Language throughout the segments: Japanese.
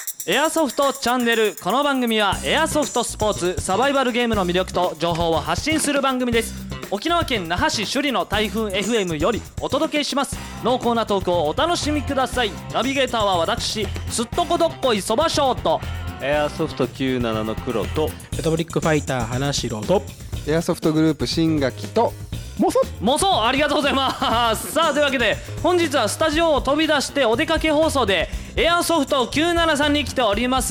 エアソフトチャンネル。この番組はエアソフトスポーツサバイバルゲームの魅力と情報を発信する番組です。沖縄県那覇市首里の台風 FM よりお届けします。濃厚なトークをお楽しみください。ナビゲーターは私すっとこどっこいそばショート、 エアソフト97の黒とレトブリックファイター花城とエアソフトグループ新垣ともそありがとうございます。さあというわけで本日はスタジオを飛び出してお出かけ放送でエアソフト973に来ております。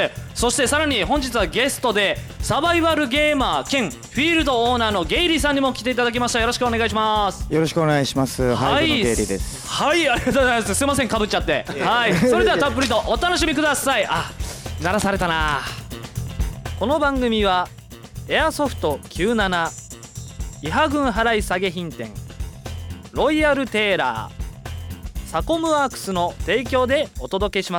そしてさらに本日はゲストでサバイバルゲーマー兼フィールドオーナーのゲイリーさんにも来ていただきました。よろしくお願いします。 よろしくお願いします。ハイブのゲイリーです。 はい、ありがとうございます。すいません、かぶっちゃって。はい、それではたっぷりとお楽しみください。あ、鳴らされたな。この番組はエアソフト97、伊波郡払い下げ品店、ロイヤルテーラー、サコムワークスの提供でお届けします。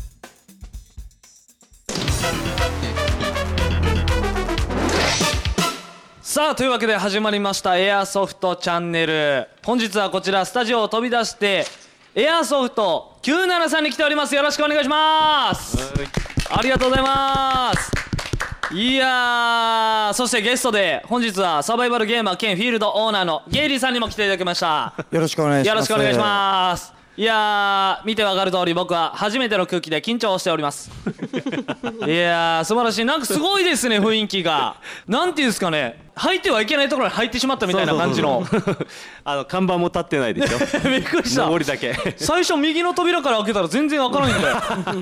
さあというわけで始まりましたエアソフトチャンネル。本日はこちらスタジオを飛び出してエアソフト973に来ております。よろしくお願いします。ありがとうございます。いやー、そしてゲストで本日はサバイバルゲーマー兼フィールドオーナーのゲイリーさんにも来ていただきました。 よろしくお願いします。 よろしくお願いします。いやー、見てわかる通り僕は初めての空気で緊張しておりますいやー、素晴らしい。なんかすごいですね、雰囲気が。なんていうんですかね、入ってはいけないところに入ってしまったみたいな感じの看板も立ってないでしょびっくりした。 上りだけ最初右の扉から開けたら全然開かないんだよあれ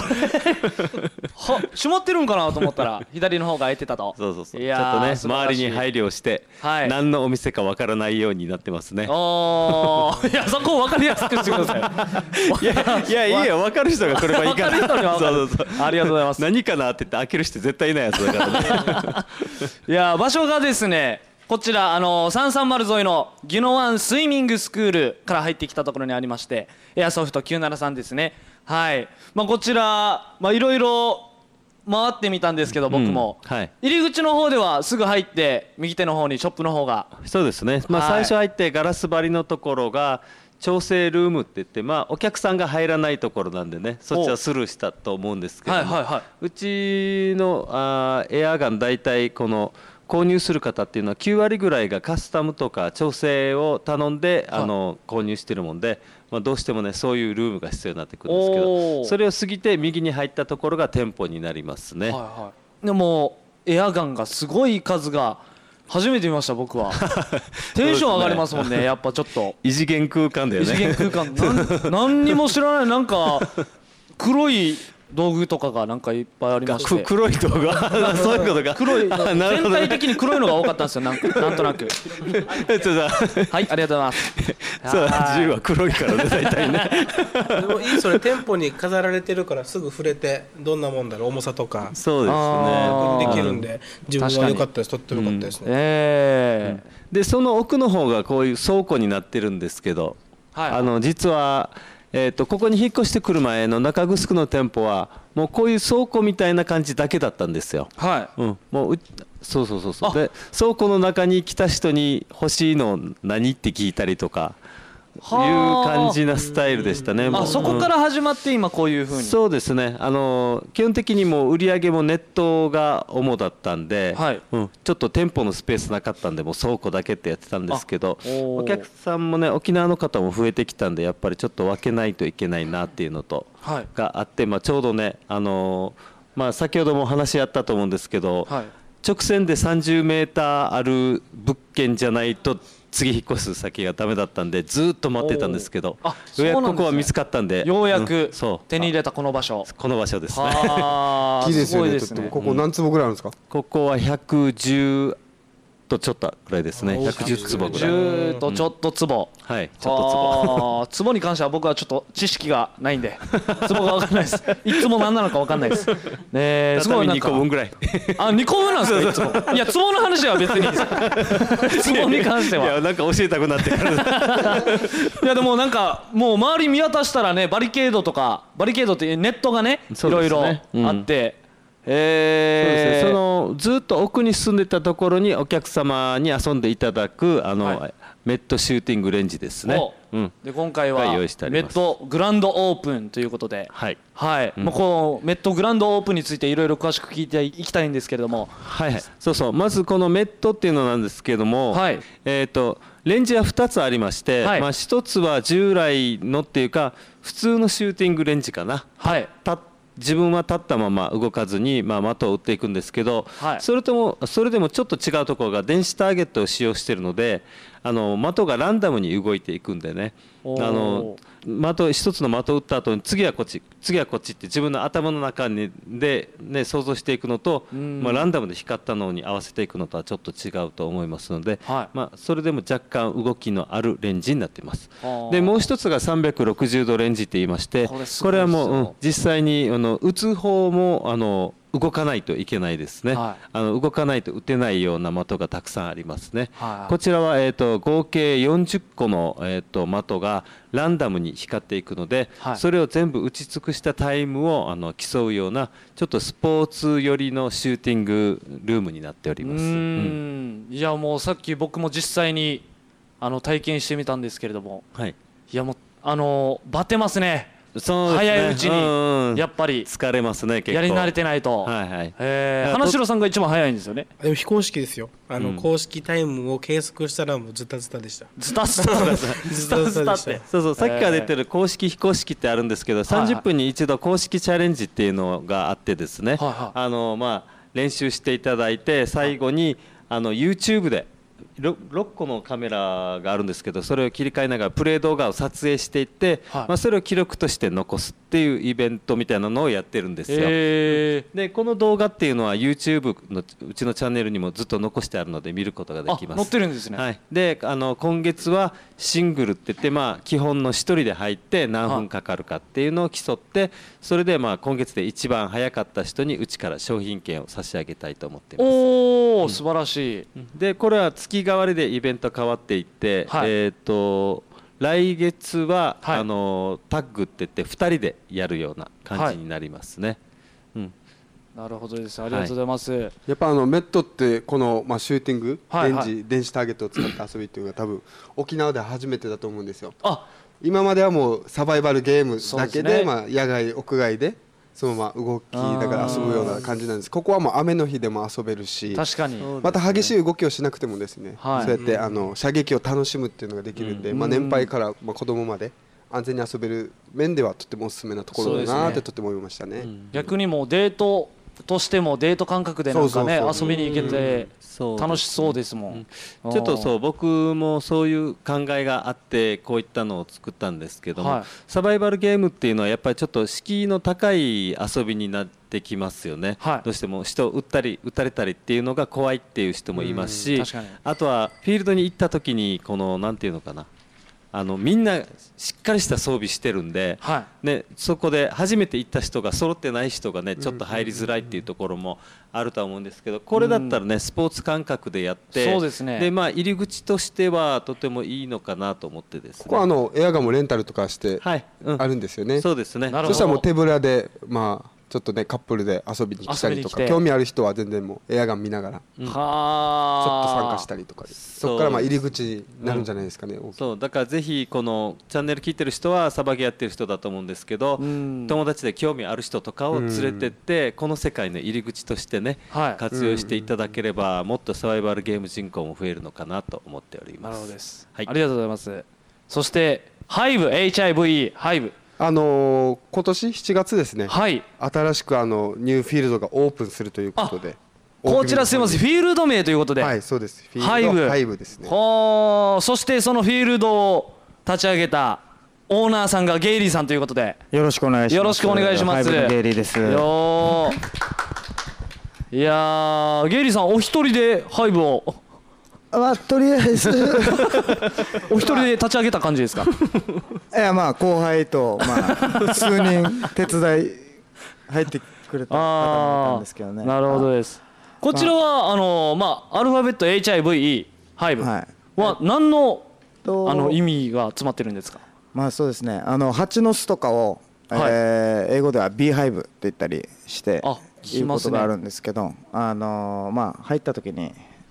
は閉まってるんかなと思ったら左の方が開いてたと。 そうちょっいやとね素晴らしい周りに配慮して、 はい、 何のお店かわからないようになってますね。 おー、いやそこを分かりやすくしてくださいいやいいよ、分かる人が来ればいいから。 分かる人には分かる。 そうありがとうございます。 何かなって言って開ける人絶対いないやつだからねいや場所がですね、こちら330沿いのギノワンスイミングスクールから入ってきたところにありまして、エアソフト973ですね。はい、こちらいろいろ回ってみたんですけど、僕も、 はい、 入り口の方ではすぐ入って右手の方にショップの方が。 そうですね、最初入ってガラス張りのところが調整ルームって言って、お客さんが入らないところなんでね、そっちはスルーしたと思うんですけども、うちのエアガン大体この購入する方っていうのは9割ぐらいがカスタムとか調整を頼んで購入してるもんで、どうしてもねそういうルームが必要になってくるんですけど、それを過ぎて右に入ったところが店舗になりますね。 でもエアガンがすごい数が初めて見ました僕はテンション上がりますもんねやっぱちょっと異次元空間だよね。 異次元空間何にも知らない、なんか黒い道具とかがなんかいっぱいありまして。 黒い道具そういうことか。 黒い、全体的に黒いのが多かったんですよ。なんとなくはい、ありがとうございますそう銃は黒いからね大体ねでもいい、それ店舗に飾られてるからすぐ触れてどんなもんだろう、重さとかそうですねできるんで、自分は良かったです。とっても良かったですね。 でその奥の方がこういう倉庫になってるんですけど、実はここに引っ越してくる前の中城の店舗はもうこういう倉庫みたいな感じだけだったんですよ。もうそうで倉庫の中に来た人に欲しいの何って聞いたりとかいう感じなスタイルでしたね。 そこから始まって今こういう風に。 そうですね、基本的にもう売り上げもネットが主だったんで、ちょっと店舗のスペースなかったんでもう倉庫だけってやってたんですけど、お客さんもね沖縄の方も増えてきたんでやっぱりちょっと分けないといけないなっていうのとがあって、ちょうどね先ほども話あったと思うんですけど、直線で30メーターある物件じゃないと次引っ越す先がダメだったんでずっと待ってたんですけど、ようやくここは見つかったんで、 ようやく手に入れたこの場所。 この場所ですね。 いいですよね。ここ何坪ぐらいあるんですか？ ここは110とちょっとぐらいですね。110坪ぐらい。 110とちょっと坪。 はい、ちょっと坪。坪に関しては僕はちょっと知識がないんで坪が分かんないです。いつも何なのか分かんないです。 すごい2個分ぐらい。 2個分なんですか？いや坪の話は別にいいです。坪に関しては。 いやなんか教えたくなってから。 いやでもなんかもう周り見渡したらね、バリケードってネットがねいろいろあって。 そうですね、ずっと奥に住んでたところにお客様に遊んでいただくメットシューティングレンジですね。 で今回はメットグランドオープンということで、はい、まあこのメットグランドオープンについていろいろ詳しく聞いていきたいんですけれども、 はい、そうそう、まずこのメットっていうのなんですけれども、はい、レンジは2つありまして、はい、まあ1つは従来のっていうか普通のシューティングレンジかな。はい、自分は立ったまま動かずに、まあ、的を打っていくんですけど、はい、それでもちょっと違うところが電子ターゲットを使用しているので的がランダムに動いていくんでね、一つの的を打った後に次はこっち次はこっちって自分の頭の中で、ね、想像していくのと、まあ、ランダムで光ったのに合わせていくのとはちょっと違うと思いますので、はい、まあ、それでも若干動きのあるレンジになっています。でもう一つが360度レンジって言いまして、これはもう、実際に打つ方も動かないといけないですね、はい、動かないと打てないような的がたくさんありますね、はい、こちらは、合計40個の、的がランダムに光っていくので、はい、それを全部打ち尽くしたタイムを競うようなちょっとスポーツ寄りのシューティングルームになっております。 いやもうさっき僕も実際に体験してみたんですけれども、はい、いやもうバテますね。そうですね、早いうちにやっぱり疲れますね、結構やり慣れてないと。花城さんが一番早いんですよね。 でも非公式ですよ。公式タイムを計測したらもうズタズタでした。 ズタズタズタズタって。 そうそう、さっきから出てる公式非公式ってあるんですけど、30分に一度公式チャレンジっていうのがあってですね、まあ練習していただいて、最後にYouTube で6個のカメラがあるんですけど、それを切り替えながらプレイ動画を撮影していって、はい、まあ、それを記録として残すっていうイベントみたいなのをやってるんですよ。でこの動画っていうのは YouTube のうちのチャンネルにもずっと残してあるので見ることができます。 載ってるんですね。 はい、で今月はシングルって言って、まあ、基本の1人で入って何分かかるかっていうのを競って、それでまあ今月で一番早かった人にうちから商品券を差し上げたいと思っています。 おー、素晴らしい。 でこれは月替わりでイベント変わっていって、はい、来月は、はい、タッグって言って2人でやるような感じになりますね。はい、 なるほどです。ありがとうございます。はい、 やっぱメットってこの、まあ、シューティング、はいはい、電子ターゲットを使った遊びっていうのが多分沖縄では初めてだと思うんですよ。今まではもうサバイバルゲームだけ で、まあ、野外屋外でそのまま動きだから遊ぶような感じなんです。ここはもう雨の日でも遊べるし、 確かにまた激しい動きをしなくてもですね、はい、そうやって射撃を楽しむっていうのができるんで、まあ、年配からまあ子供まで安全に遊べる面ではとてもおすすめなところだなってとても思いましたね。 逆にもうデートとしてもデート感覚でなんかね遊びに行けて楽しそうですもん。 ちょっとそう僕もそういう考えがあってこういったのを作ったんですけども、はい、サバイバルゲームっていうのはやっぱりちょっと敷居の高い遊びになってきますよね。はい、どうしても人を撃ったり撃たれたりっていうのが怖いっていう人もいますし、あとはフィールドに行った時にこのなんていうのかな、みんなしっかりした装備してるんで、はい、ね、そこで初めて行った人が揃ってない人がねちょっと入りづらいっていうところもあるとは思うんですけど、これだったらねスポーツ感覚でやって、そうですね、でまあ入り口としてはとてもいいのかなと思ってですね。 ここはエアガンもレンタルとかしてあるんですよね。 そうですね。 そしたらもう手ぶらでまあちょっとねカップルで遊びに来たりとか、興味ある人は全然もうエアガン見ながらちょっと参加したりとか、そこからまあ入り口になるんじゃないですかね。 そうだからぜひこのチャンネル聞いてる人はサバゲーやってる人だと思うんですけど、友達で興味ある人とかを連れてってこの世界の入り口としてね活用していただければもっとサバイバルゲーム人口も増えるのかなと思っております。 なるほどです。はい、ありがとうございます。そしてHIV 今年7月ですね、はい、新しくニューフィールドがオープンするということで、 こちらすいません、フィールド名ということで、 はい、そうです、フィールドハイブですね。 そしてそのフィールドを立ち上げたオーナーさんがゲイリーさんということで、 よろしくお願いします。 よろしくお願いします。 ハイブのゲイリーです。 いやゲイリーさんお一人でハイブをとりあえずお一人で立ち上げた感じですか？ いやまあ後輩とまあ数人手伝い入ってくれた方もいたんですけどね。 なるほどです。こちらはまあアルファベット HIV ハイブは何の意味が詰まってるんですか？ まあそうですね、蜂の巣とかを英語ではビーハイブって言ったりしていうことがあるんですけど、まあ入った時に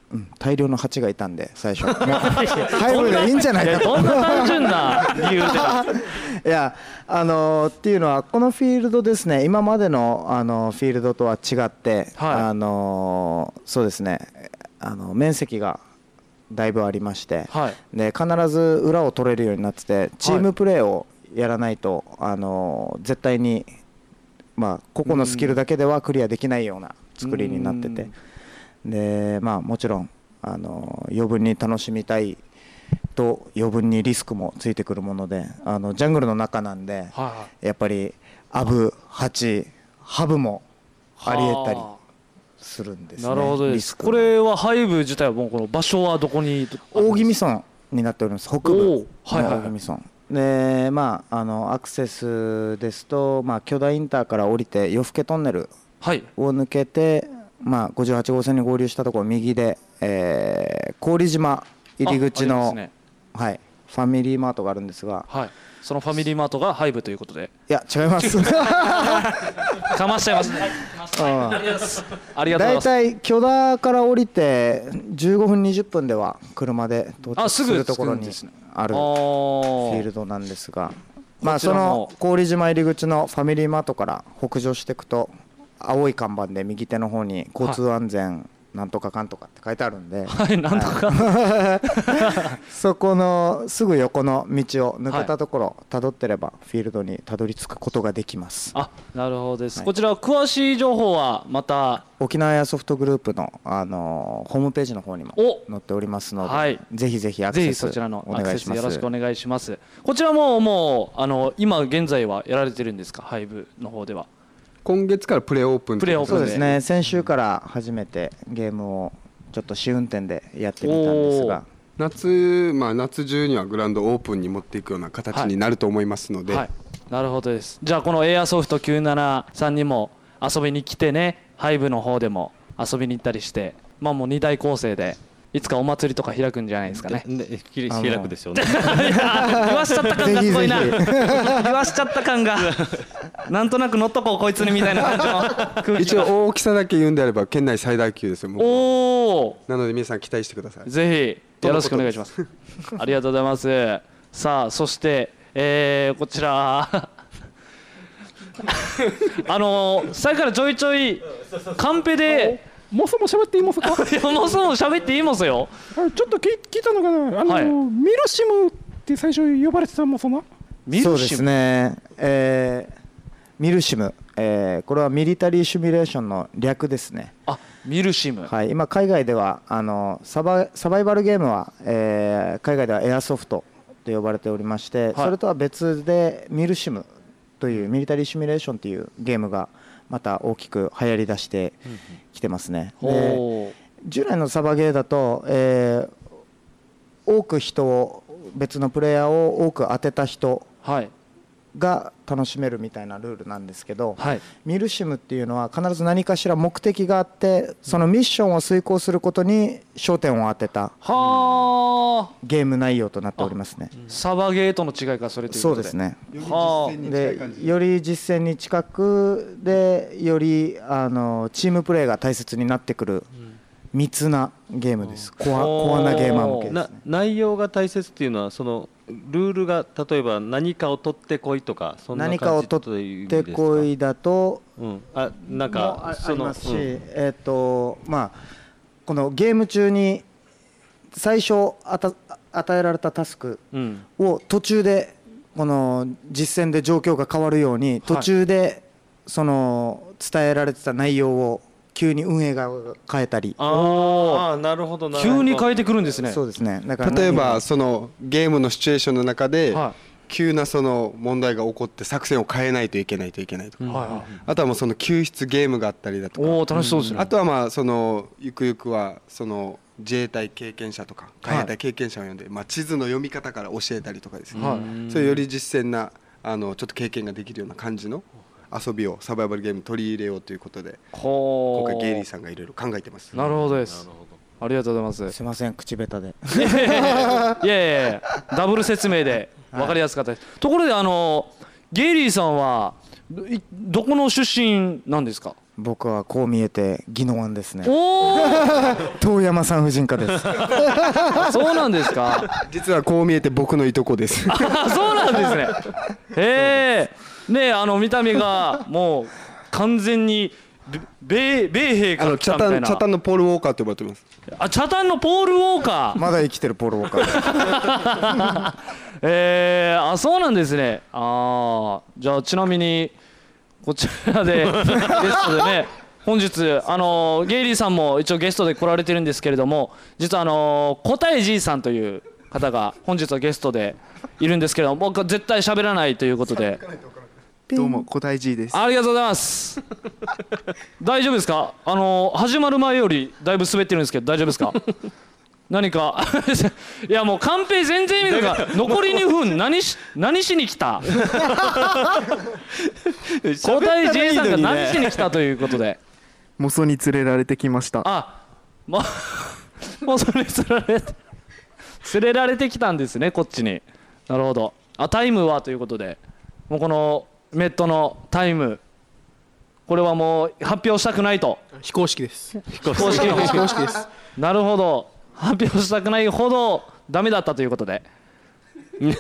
大量の蜂がいたんで最初ハイブでいいんじゃないかと。 どんな単純な理由でいやっていうのはこのフィールドですね、今までのフィールドとは違って、そうですね、面積がだいぶありまして、で必ず裏を取れるようになってて、チームプレーをやらないと絶対に個々のスキルだけではクリアできないような作りになってて、でもちろん余分に楽しみたいと余分にリスクもついてくるもので、ジャングルの中なんで、やっぱりアブ、ハチ、ハブもありえたりするんですね。 なるほどです。これはハイブ自体はもうこの場所はどこに？ 大宜味村になっております。北部の大宜味村で、アクセスですと、巨大インターから降りて夜更けトンネルを抜けて、58号線に合流したところ右で、郡島入り口の、ファミリーマートがあるんですが、 そのファミリーマートがハイブということで。 いや違いますかましちゃいますね。ありがとうございます。 だいたい許田から降りて15分20分では車で到着するところにあるフィールドなんですが、その郡島入り口のファミリーマートから北上していくと、青い看板で右手の方に交通安全なんとかかんとかって書いてあるんで、 なんとかそこのすぐ横の道を抜けたところたどってればフィールドにたどり着くことができます。 なるほどです。こちら詳しい情報はまた沖縄エアソフトグループのホームページの方にも載っておりますので、ぜひぜひアクセスそちらのアクセスよろしくお願いします。こちらもう今現在はやられてるんですか？ハイブの方では。 今月からプレオープン。 そうですね、先週から初めてゲームをちょっと試運転でやってみたんですが、 夏中にはグランドオープンに持っていくような形になると思いますので、 なるほどです。じゃあこのエアソフト973にも遊びに来てね、ハイブの方でも遊びに行ったりして、もう2大構成でいつかお祭りとか開くんじゃないですかね。 開くでしょうね。 言わしちゃった感がすごいな。言わしちゃった感がなんとなく乗っとこうこいつにみたいな感じの空気が。 一応大きさだけ言うんであれば県内最大級ですよ。なので皆さん期待してください。 ぜひよろしくお願いします。ありがとうございます。さあそしてこちらさっきからちょいちょいカンペでもそも喋っていいますか？ もそも喋っていいますよ。 ちょっと聞いたのかな、ミルシムって最初呼ばれてたもそな。 そうですね、ミルシム、これはミリタリーシミュレーションの略ですね。 ミルシム、 今海外ではサバイバルゲームは、海外ではエアソフトと呼ばれておりまして、それとは別でミルシムというミリタリーシミュレーションというゲームがまた大きく流行りだしてきてますね。で従来のサバゲーだと、多く人を別のプレイヤーを多く当てた人が楽しめるみたいなルールなんですけど、ミルシムっていうのは必ず何かしら目的があって、そのミッションを遂行することに焦点を当てたゲーム内容となっておりますね。 サバゲーとの違いかそれということで。 そうですね。でより実践に近くでよりチームプレーが大切になってくる密なゲームです。コアなゲーマー向けですね。 内容が大切っていうのはそのルールが例えば何かを取ってこいとかそんな感じ何かを取ってこいだとなんかありますし、このゲーム中に最初与えられたタスクを途中でこの実戦で状況が変わるように途中でその伝えられてた内容を急に運営が変えたり。 なるほど。 急に変えてくるんですね。 そうですね。だから例えばそのゲームのシチュエーションの中で急なその問題が起こって作戦を変えないといけないとか、あとはもうその救出ゲームがあったりだとか、 楽しそうですね。 あとはそのゆくゆくはその自衛隊経験者とか海兵隊経験者を呼んで地図の読み方から教えたりとかですね、そういうより実践なちょっと経験ができるような感じの遊びをサバイバルゲームに取り入れようということで今回ゲイリーさんがいろいろ考えてます。 なるほどです。ありがとうございます。 すいません口下手で。 いやダブル説明で分かりやすかったです。ところでゲイリーさんはどこの出身なんですか？ 僕はこう見えて宜野湾ですね。 おお遠山産婦人科です。 そうなんですか。 実はこう見えて僕のいとこです。 そうなんですね。へえ。ね、見た目がもう完全に米兵から来たみたいな。 チャタンのポール・ウォーカーって呼ばれてます。 あ、チャタンのポール・ウォーカー。 まだ生きてるポール・ウォーカー。あ、そうなんですね。じゃあちなみにこちらでゲストでね、本日ゲイリーさんも一応ゲストで来られてるんですけれども、実は答えじいさんという方が本日はゲストでいるんですけれども、僕は絶対喋らないということで。 どうも答え G です。 ありがとうございます。大丈夫ですか？始まる前よりだいぶ滑ってるんですけど大丈夫ですか？何かいやもうカンペ全然意味が残り2分何しに来た答え J さんが何しに来たということで、 モソに連れられてきました。 もうそれ連れられてきたんですね、こっちに。なるほど。タイムはということで、もうこのメットのタイム、これはもう発表したくないと。 非公式です。 非公式です。なるほど。発表したくないほどダメだったということで。い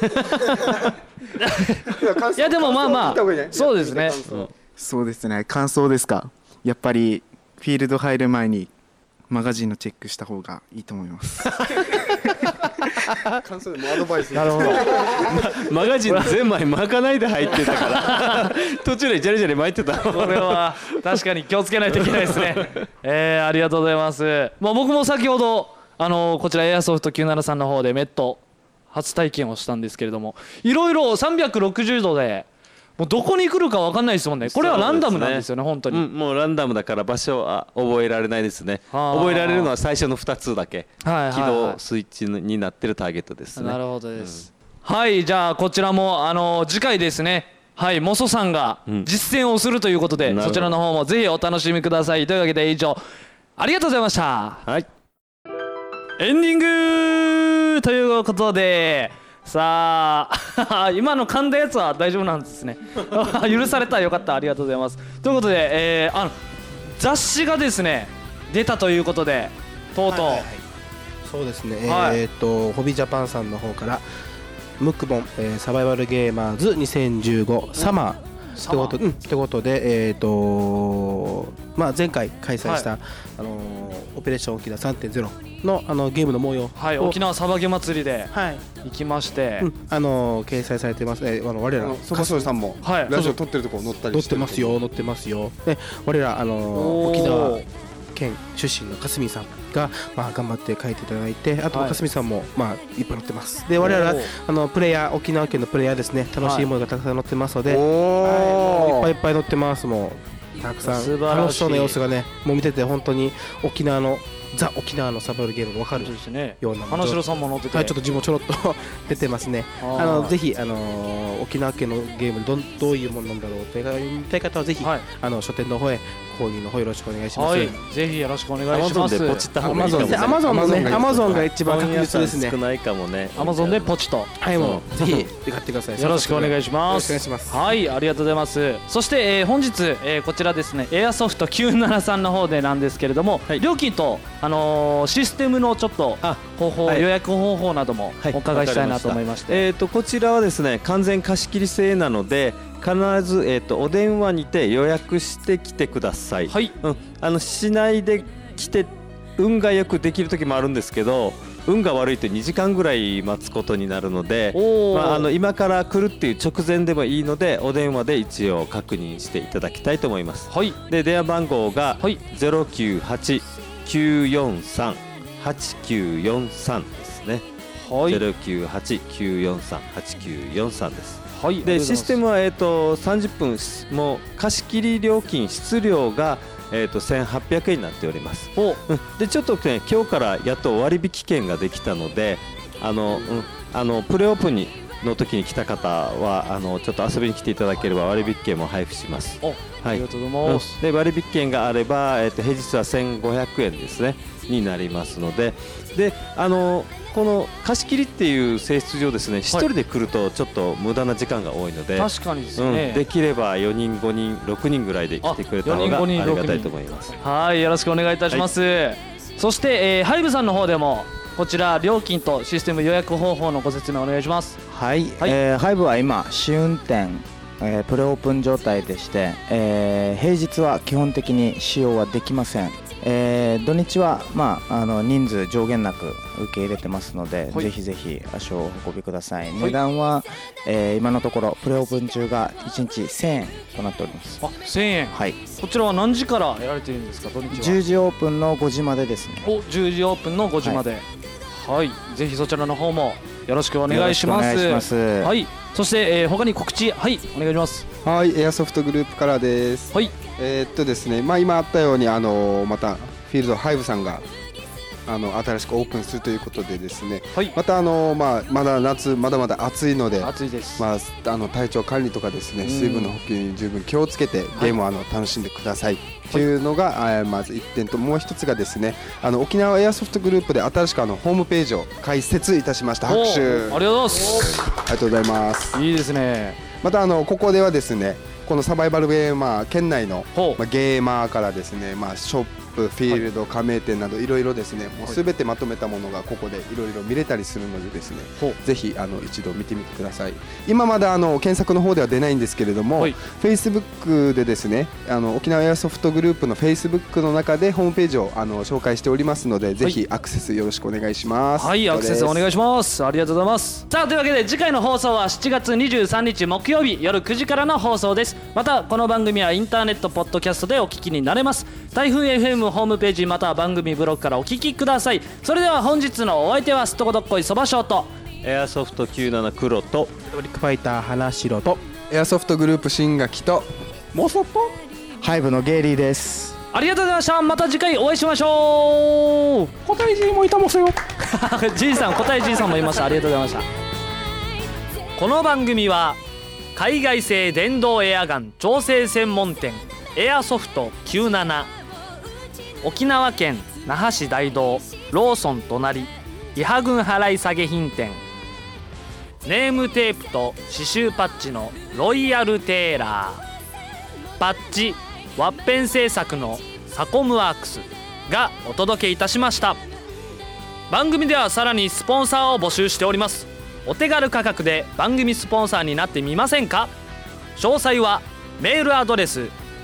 やでもまあまあそうですね。 そうですね。感想ですか。やっぱりフィールド入る前にマガジンのチェックした方がいいと思います。 感想でもアドバイス。 なるほど。 マガジン全枚巻かないで入ってたから途中でジャリジャリ巻いてた。 これは確かに気をつけないといけないですね。ありがとうございます。僕も先ほどこちらエアソフト973の方でメット初体験をしたんですけれども、いろいろ360度でもうどこに来るか分かんないですもんね。これはランダムなんですよね、本当に。 もうランダムだから場所は覚えられないですね。覚えられるのは最初の2つだけ。起動スイッチになってるターゲットですね。 なるほどです。はい、じゃあこちらも次回ですね、はい、モソさんが実践をするということで、そちらの方もぜひお楽しみください。というわけで以上ありがとうございました。 はい。 エンディングということで、さあ今の噛んだやつは大丈夫なんですね。許された。よかった、ありがとうございます。ということで、雑誌がですね出たということで、とうとう、 そうですね、ホビージャパンさんの方からムック本、サバイバルゲーマーズ2015サマーってことで、前回開催した、オペレーション沖縄 3.0 のゲームの模様、 沖縄サバゲ祭りで行きまして、 掲載されてます。我らカソリさんもラジオ撮ってるとこ載ったりして載ってますよ。で我ら沖縄県出身のかすみさんが、頑張って書いていただいて、あとかすみさんも、いっぱい載ってます。で我らプレイヤー、沖縄県のプレイヤーですね、楽しいものがたくさん載ってますので、もういっぱい載ってます。もうたくさん楽しそうな様子がね、もう見てて本当に沖縄の沖縄のサバイバルゲームが分かるような。 花城さんも載ってて、 ちょっと自分もちょろっと出てますね。ぜひ沖縄県のゲームどういうものなんだろうって見たい方はぜひ、書店の方へ購入の方よろしくお願いします。 ぜひよろしくお願いします。 Amazon でポチった方がいいかもね。 Amazon が一番確実ですね。 少ないかもね。 Amazon でポチと。 はい、もうぜひ買ってください。 よろしくお願いします。はい、ありがとうございます。そして、本日、こちらですね、エアソフト973の方でなんですけれども、料金とシステムのちょっと方法、予約方法などもお伺いしたいなと思いまして、 こちらはですね完全貸し切り制なので、必ず、お電話にて予約してきてください。はい、市内で来て運がよくできる時もあるんですけど、運が悪いと2時間ぐらい待つことになるので、今から来るっていう直前でもいいので、お電話で一応確認していただきたいと思います。はい、で電話番号が 098-943-8943 ですね。はい、098-943-8943 です。はい、でシステムは、30分もう貸し切り料金室料が、1800円になっております。でちょっとね今日からやっと割引券ができたので、プレオープンにの時に来た方はちょっと遊びに来ていただければ割引券も配布します。 ありがとうございます。 で割引券があれば、平日は1500円ですねになりますので、でこの貸し切りっていう性質上ですね、1人で来るとちょっと無駄な時間が多いので、 確かにですね、 できれば4人5人6人ぐらいで来てくれた方がありがたいと思います。 はい、よろしくお願いいたします。そして、ハイブさんの方でもこちら料金とシステム予約方法のご説明お願いします。 はい、ハイブは今試運転、プレオープン状態でして、平日は基本的に使用はできません。土日は、人数上限なく受け入れてますので、ぜひぜひ足をお運びください。値段は、今のところプレオープン中が1日1000円となっております。 1000円。はい。こちらは何時からやられているんですか？土日は 10時オープンの5時までですね。 10時オープンの5時まで。はい、ぜひそちらの方もよろしくお願いします。はい。そして、他に告知、はい、お願いします。 はい、エアソフトグループからです。 はい。 ですね、今あったようにまたフィールドハイブさんが新しくオープンするということでですね、またまだ夏まだまだ暑いので、 暑いです。 体調管理とかですね、水分の補給に十分気をつけてゲームを楽しんでくださいというのがまず1点と、もう1つがですね、沖縄エアソフトグループで新しくホームページを開設いたしました。拍手。 ありがとうございます。 ありがとうございます。 いいですね。 またここではですね、このサバイバルゲーマー県内のゲーマーからですね、ショップ、フィールド、加盟店などいろいろですね、もうすべてまとめたものがここでいろいろ見れたりするのでですね、ぜひ一度見てみてください。今まだ検索の方では出ないんですけれども、Facebook でですね、沖縄エアソフトグループの Facebook の中でホームページを紹介しておりますので、ぜひアクセスよろしくお願いします。 はい、アクセスお願いします。ありがとうございます。さあ、というわけで次回の放送は7月23日木曜日夜9時からの放送です。またこの番組はインターネットポッドキャストでお聞きになれます。台風 FM ホームページまたは番組ブログからお聞きください。それでは本日のお相手はすっとこどっこいそばしょうとエアソフト97黒とトリックファイター花城とエアソフトグループ新垣とモソとハイブのゲイリーです。 ありがとうございました。また次回お会いしましょう。 答えGもいたもせよ G さん、答え G さんもいました。ありがとうございました。この番組は海外製電動エアガン調整専門店エアソフト97、沖縄県那覇市大道ローソン隣伊波郡払い下げ品店、ネームテープと刺繍パッチのロイヤルテーラー、パッチワッペン製作のサコムワークスがお届けいたしました。番組ではさらにスポンサーを募集しております。お手軽価格で番組スポンサーになってみませんか？詳細はメールアドレス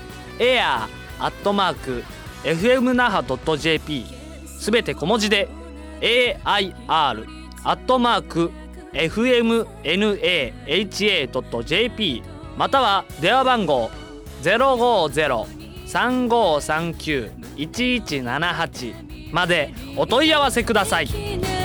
air@fmnaha.jp すべて小文字で air@fmnaha.jp または電話番号 050-3539-1178 までお問い合わせください。